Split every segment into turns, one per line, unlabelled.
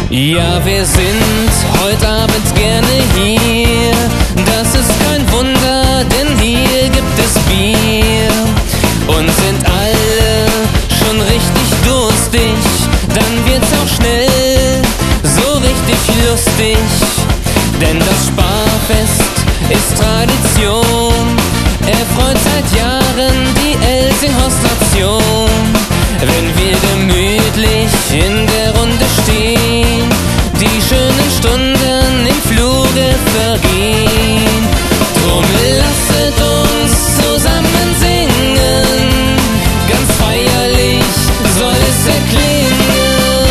Ja, wir sind heute Abend gerne hier. Das ist kein Wunder, denn hier gibt es Bier. Und sind alle schon richtig durstig, dann wird's auch schnell so richtig lustig. Denn das Sparfest ist Tradition, erfreut seit Jahren die Elsinghorst-Nation. Wenn wir gemütlich in der Runde stehen, die schönen Stunden im Fluge vergehen. Drum lasset uns zusammen singen, ganz feierlich soll es erklingen.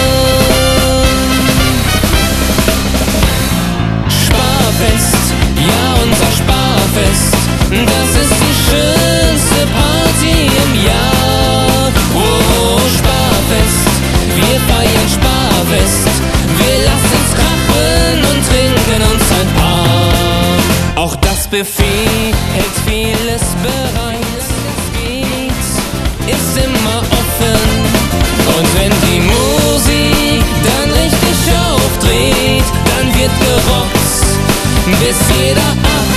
Sparfest, ja unser Sparfest, das ist die schönste Party im Jahr. Oh, Sparfest, wir feiern Sparfest, wir lassen's krachen und trinken uns ein paar. Auch das Buffet hält vieles bereit, das geht, ist immer offen. Und wenn die Musik dann richtig aufdreht, dann wird gerockt, bis jeder Abend